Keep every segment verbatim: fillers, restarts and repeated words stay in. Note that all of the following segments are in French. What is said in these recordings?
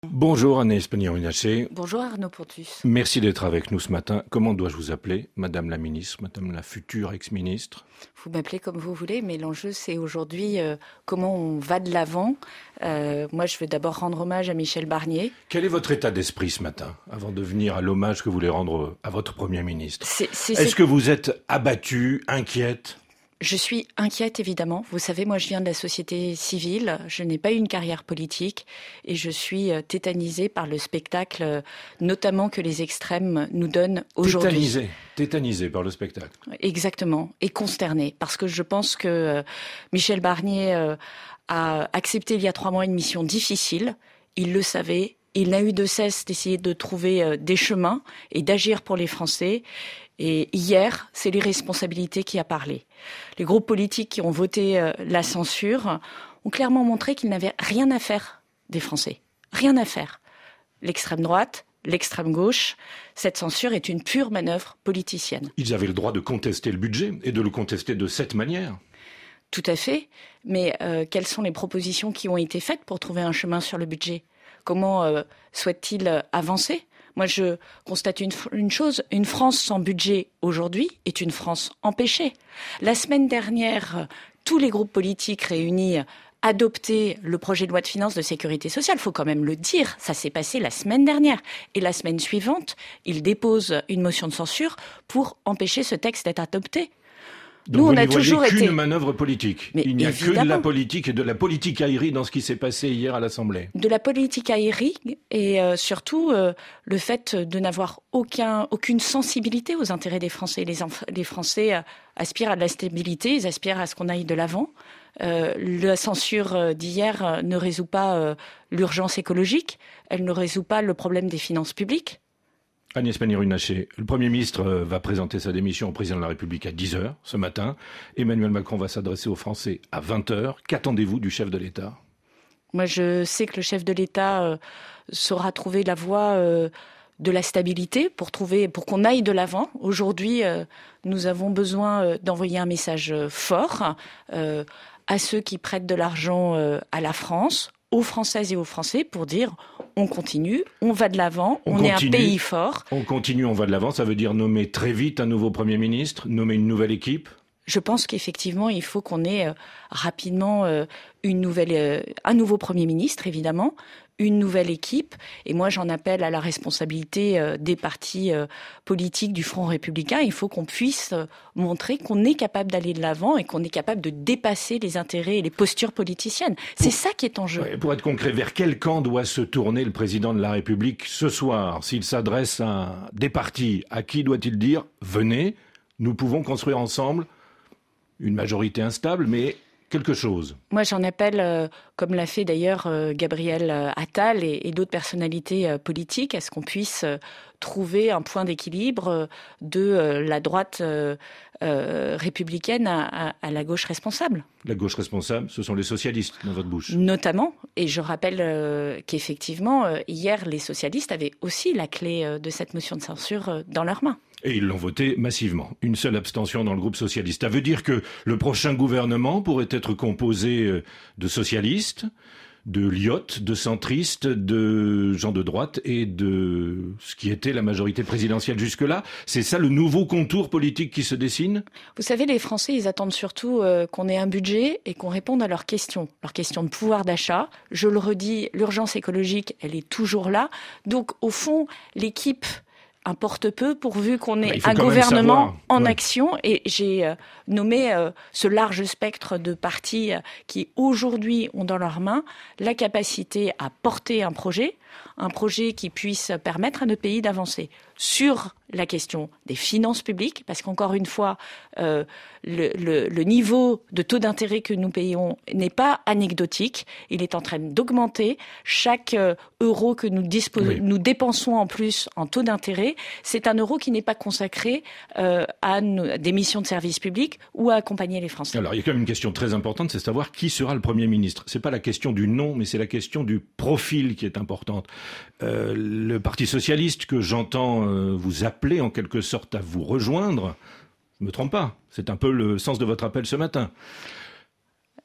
Bonjour Agnès Pannier-Runacher. Bonjour Arnaud Pontus. Merci d'être avec nous ce matin. Comment dois-je vous appeler, Madame la Ministre, Madame la future ex-ministre? Vous m'appelez comme vous voulez, mais l'enjeu c'est aujourd'hui euh, comment on va de l'avant. Euh, moi je veux d'abord rendre hommage à Michel Barnier. Quel est votre état d'esprit ce matin, avant de venir à l'hommage que vous voulez rendre à votre Premier ministre? C'est, c'est, Est-ce c'est... que vous êtes abattue, inquiète? Je suis inquiète, évidemment. Vous savez, moi, je viens de la société civile. Je n'ai pas eu une carrière politique et je suis tétanisée par le spectacle, notamment que les extrêmes nous donnent aujourd'hui. Tétanisée, tétanisée par le spectacle. Exactement. Et consternée. Parce que je pense que Michel Barnier a accepté il y a trois mois une mission difficile. Il le savait. Il n'a eu de cesse d'essayer de trouver des chemins et d'agir pour les Français. Et hier, c'est l'irresponsabilité qui a parlé. Les groupes politiques qui ont voté la censure ont clairement montré qu'ils n'avaient rien à faire des Français. Rien à faire. L'extrême droite, l'extrême gauche, cette censure est une pure manœuvre politicienne. Ils avaient le droit de contester le budget et de le contester de cette manière. Tout à fait. Mais euh, quelles sont les propositions qui ont été faites pour trouver un chemin sur le budget ? Comment euh, souhaite-t-il avancer ? Moi, je constate une, une chose, une France sans budget aujourd'hui est une France empêchée. La semaine dernière, tous les groupes politiques réunis adoptaient le projet de loi de finances de sécurité sociale. Il faut quand même le dire, ça s'est passé la semaine dernière. Et la semaine suivante, ils déposent une motion de censure pour empêcher ce texte d'être adopté. Donc Nous, vous on a n'y voyez toujours qu'une été manœuvre politique. Mais Il n'y a évidemment. que de la politique et de la politique aérie dans ce qui s'est passé hier à l'Assemblée. De la politique aérie et euh, surtout euh, le fait de n'avoir aucun, aucune sensibilité aux intérêts des Français. Les, enf- les Français euh, aspirent à de la stabilité, ils aspirent à ce qu'on aille de l'avant. Euh, la censure d'hier euh, ne résout pas euh, l'urgence écologique, elle ne résout pas le problème des finances publiques. Agnès Pannier-Runacher, le Premier ministre va présenter sa démission au Président de la République à dix heures ce matin. Emmanuel Macron va s'adresser aux Français à vingt heures. Qu'attendez-vous du chef de l'État ? Moi, je sais que le chef de l'État euh, saura trouver la voie euh, de la stabilité pour, trouver, pour qu'on aille de l'avant. Aujourd'hui, euh, nous avons besoin euh, d'envoyer un message fort euh, à ceux qui prêtent de l'argent euh, à la France, aux Françaises et aux Français pour dire on continue, on va de l'avant, on, on est un pays fort. On continue, on va de l'avant, ça veut dire nommer très vite un nouveau Premier ministre, nommer une nouvelle équipe ? Je pense qu'effectivement, il faut qu'on ait euh, rapidement euh, une nouvelle, euh, un nouveau Premier ministre, évidemment, une nouvelle équipe. Et moi, j'en appelle à la responsabilité euh, des partis euh, politiques du Front républicain. Il faut qu'on puisse euh, montrer qu'on est capable d'aller de l'avant et qu'on est capable de dépasser les intérêts et les postures politiciennes. C'est pour, ça qui est en jeu. Ouais, pour être concret, vers quel camp doit se tourner le président de la République ce soir ? S'il s'adresse à des partis, à qui doit-il dire « Venez, nous pouvons construire ensemble » une majorité instable, mais quelque chose. Moi, j'en appelle, euh, comme l'a fait d'ailleurs euh, Gabriel Attal et, et d'autres personnalités euh, politiques, à ce qu'on puisse euh, trouver un point d'équilibre euh, de euh, la droite euh, euh, républicaine à, à, à la gauche responsable. La gauche responsable, ce sont les socialistes dans votre bouche. Notamment, et je rappelle euh, qu'effectivement, euh, hier, les socialistes avaient aussi la clé euh, de cette motion de censure euh, dans leurs mains. Et ils l'ont voté massivement. Une seule abstention dans le groupe socialiste. Ça veut dire que le prochain gouvernement pourrait être composé de socialistes, de lyotes, de centristes, de gens de droite et de ce qui était la majorité présidentielle jusque-là. C'est ça le nouveau contour politique qui se dessine ? Vous savez, les Français, ils attendent surtout euh, qu'on ait un budget et qu'on réponde à leurs questions. Leurs questions de pouvoir d'achat. Je le redis, l'urgence écologique, elle est toujours là. Donc, au fond, l'équipe importe peu pourvu qu'on ait un gouvernement en ouais. action. Et j'ai euh, nommé euh, ce large spectre de partis euh, qui, aujourd'hui, ont dans leurs mains la capacité à porter un projet, un projet qui puisse permettre à notre pays d'avancer sur la question des finances publiques, parce qu'encore une fois, euh, le, le, le niveau de taux d'intérêt que nous payons n'est pas anecdotique. Il est en train d'augmenter. Chaque euh, euro que nous, dispos- oui. nous dépensons en plus en taux d'intérêt, c'est un euro qui n'est pas consacré euh, à nos, des missions de service public ou à accompagner les Français. Alors, il y a quand même une question très importante, c'est de savoir qui sera le Premier ministre. C'est pas la question du nom, mais c'est la question du profil qui est importante. Euh, le Parti socialiste, que j'entends euh, vous appeler en quelque sorte à vous rejoindre, je ne me trompe pas, c'est un peu le sens de votre appel ce matin.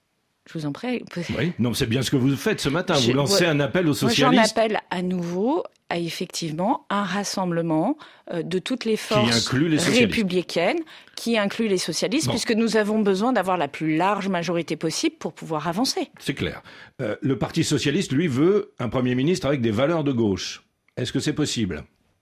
Je vous en prie. Oui, non, c'est bien ce que vous faites ce matin. Je, vous lancez ouais, un appel aux socialistes. Moi, j'en appelle à nouveau à effectivement un rassemblement euh, de toutes les forces qui les républicaines, qui inclut les socialistes, bon. puisque nous avons besoin d'avoir la plus large majorité possible pour pouvoir avancer. C'est clair. Euh, le Parti socialiste, lui, veut un Premier ministre avec des valeurs de gauche. Est-ce que c'est possible ?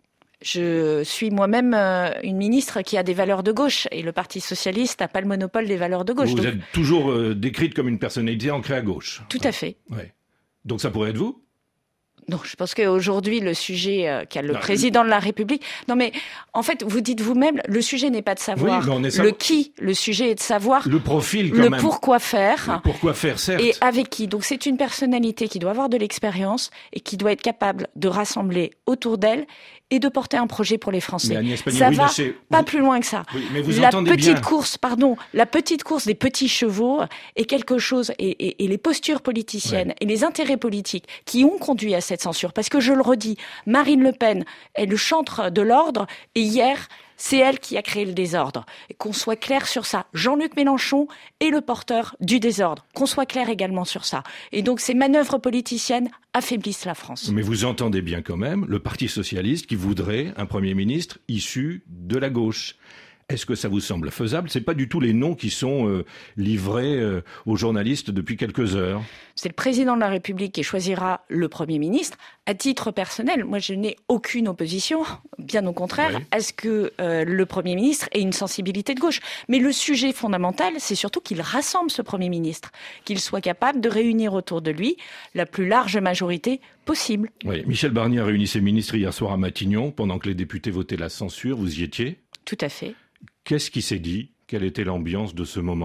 Je suis moi-même euh, une ministre qui a des valeurs de gauche et le Parti socialiste n'a pas le monopole des valeurs de gauche. Vous donc... êtes toujours euh, décrite comme une personnalité ancrée à gauche. Tout à fait. Ouais. Donc ça pourrait être vous ? Non, je pense qu'aujourd'hui, le sujet euh, qu'a le non, président de la République... Non, mais en fait, vous dites vous-même, le sujet n'est pas de savoir oui, le sav... qui, le sujet est de savoir... Le profil, quand le même. pourquoi faire. Le pourquoi faire, certes. Et avec qui. Donc c'est une personnalité qui doit avoir de l'expérience et qui doit être capable de rassembler autour d'elle et de porter un projet pour les Français. Mais Pannier, ça oui, va mais pas plus loin que ça. Oui, mais vous la entendez petite bien. course, pardon, la petite course des petits chevaux est quelque chose, et, et, et les postures politiciennes ouais. et les intérêts politiques qui ont conduit à cette censure. Parce que je le redis, Marine Le Pen est le chantre de l'ordre, et hier, c'est elle qui a créé le désordre. Et qu'on soit clair sur ça. Jean-Luc Mélenchon est le porteur du désordre. Qu'on soit clair également sur ça. Et donc ces manœuvres politiciennes affaiblissent la France. Mais vous entendez bien quand même le Parti socialiste qui voudrait un Premier ministre issu de la gauche. Est-ce que ça vous semble faisable ? C'est pas du tout les noms qui sont euh, livrés euh, aux journalistes depuis quelques heures. C'est le président de la République qui choisira le Premier ministre. À titre personnel, moi je n'ai aucune opposition, bien au contraire, oui. à ce que euh, le Premier ministre ait une sensibilité de gauche. Mais le sujet fondamental, c'est surtout qu'il rassemble ce Premier ministre, qu'il soit capable de réunir autour de lui la plus large majorité possible. Oui. Michel Barnier a réuni ses ministres hier soir à Matignon, pendant que les députés votaient la censure. Vous y étiez ? Tout à fait. Qu'est-ce qui s'est dit ? Quelle était l'ambiance de ce moment ?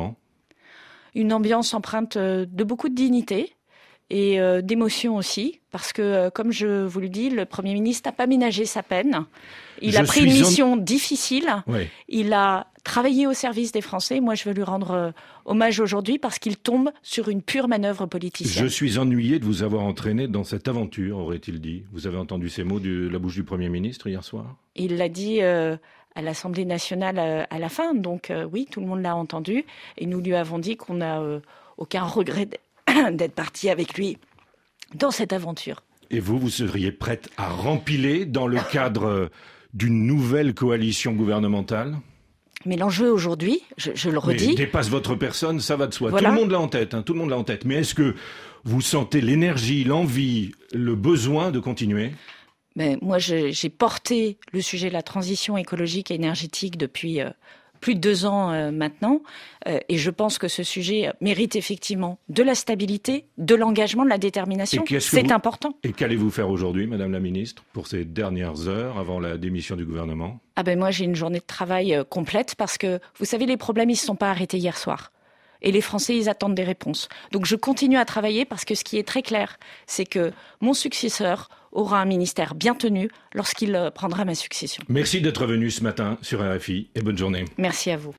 Une ambiance empreinte de beaucoup de dignité et euh, d'émotion aussi, parce que, euh, comme je vous le dis, le Premier ministre n'a pas ménagé sa peine. Il je a pris une mission en... difficile. Oui. Il a travaillé au service des Français. Moi, je veux lui rendre euh, hommage aujourd'hui parce qu'il tombe sur une pure manœuvre politicienne. Je suis ennuyé de vous avoir entraîné dans cette aventure, aurait-il dit. Vous avez entendu ces mots de la bouche du Premier ministre hier soir ? Il l'a dit... Euh, à l'Assemblée nationale à la fin. Donc euh, oui, tout le monde l'a entendu. Et nous lui avons dit qu'on n'a euh, aucun regret d'être parti avec lui dans cette aventure. Et vous, vous seriez prête à rempiler dans le cadre d'une nouvelle coalition gouvernementale ? Mais l'enjeu aujourd'hui, je, je le redis... Mais dépasse votre personne, ça va de soi. Voilà. Tout le monde l'a en tête, hein, tout le monde l'a en tête. Mais est-ce que vous sentez l'énergie, l'envie, le besoin de continuer ? Ben, moi, je, j'ai porté le sujet de la transition écologique et énergétique depuis euh, plus de deux ans euh, maintenant. Euh, et je pense que ce sujet mérite effectivement de la stabilité, de l'engagement, de la détermination. C'est vous... important. Et qu'allez-vous faire aujourd'hui, Madame la Ministre, pour ces dernières heures avant la démission du gouvernement ? Ah ben moi, j'ai une journée de travail euh, complète parce que, vous savez, les problèmes, ils ne se sont pas arrêtés hier soir. Et les Français, ils attendent des réponses. Donc je continue à travailler parce que ce qui est très clair, c'est que mon successeur aura un ministère bien tenu lorsqu'il prendra ma succession. Merci d'être venu ce matin sur R F I et bonne journée. Merci à vous.